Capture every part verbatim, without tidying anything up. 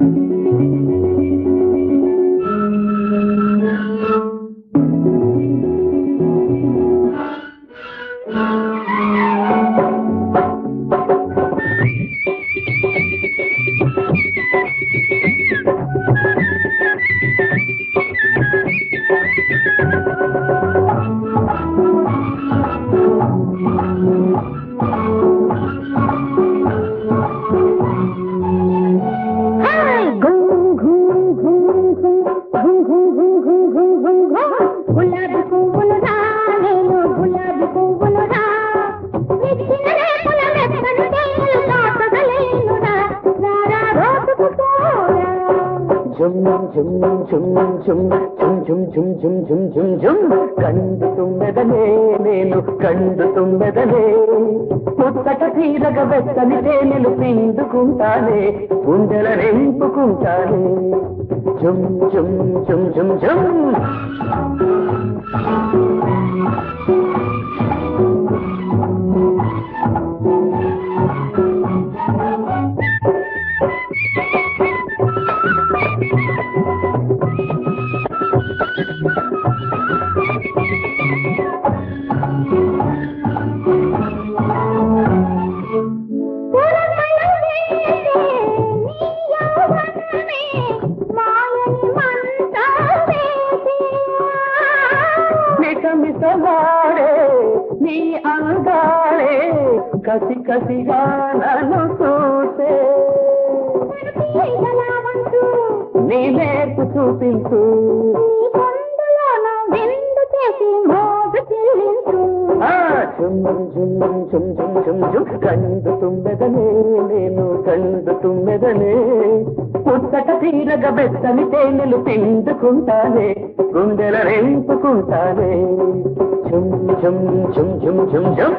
కండు తుమ్మెదనే నేను కండు తుమ్మెదనే ముత్తట తీరగ వెచ్చని తేనెలు పిండుకుంటానే గుండెల నింపుకుంటానే జుమ్ జుమ్ జుమ్ జుమ్ జుమ్ నీ అందాలే కసి కసిగా నన్ను చూసే నీ నేర్పు చూపించు కండు తుమ్మెదనే నేను కండు తుమ్మెదనే పుట్టట తీరగ బెత్తని తేనెలు పిండుకుంటానే గుండెల నింపుకుంటానే ఝుమ్ ఝుమ్ ఝుమ్ ఝుమ్ ఝుమ్ ఝుమ్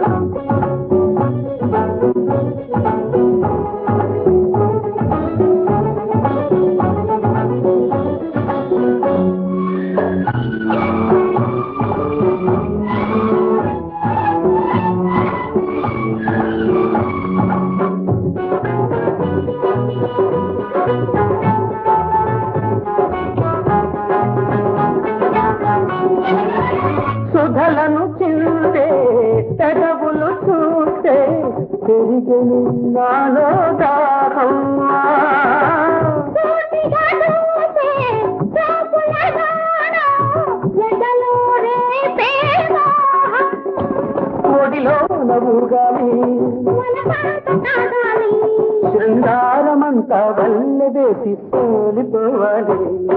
సుధలను చిందే పెదవులు చూస్తే తిరిగని నాలో దాహం ఒడిలో నవ్వుగాలి శృంగారమంతా వల్లె వేసి తోలిపోవాలి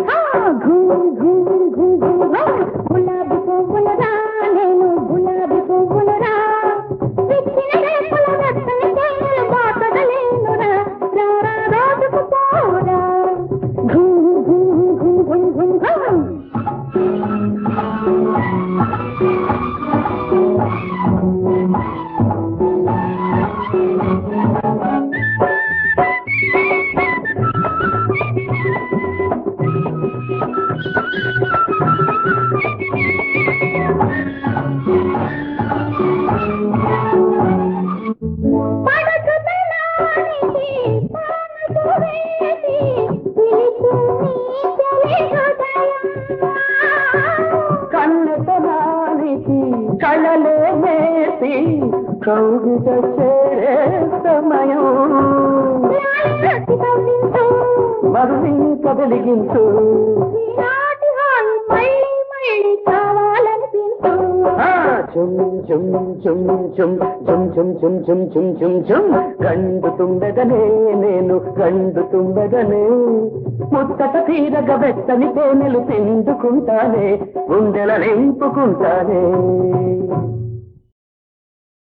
గులాబీ పువ్వులరా నేను గులాబీ పువ్వులరా పిచ్చిన రేపుల వెచ్చని తేనెలు బాటగలేనురా రారా రోజుకు పోరా ఘుమ్ ఘుమ్ ఘుమ్ ఘుమ్ ఘుమ్ ఘుమ్ కన్నెతనానికి కళలే మేసి కౌగిట చేరే సమయం మరువింక వెలిగించు కండు తుమ్మెదనే నేను కండు తుమ్మెదనే ముత్తట తీరగ వెచ్చని తేనెలు పిండుకుంటానే గుండెల నింపుకుంటానే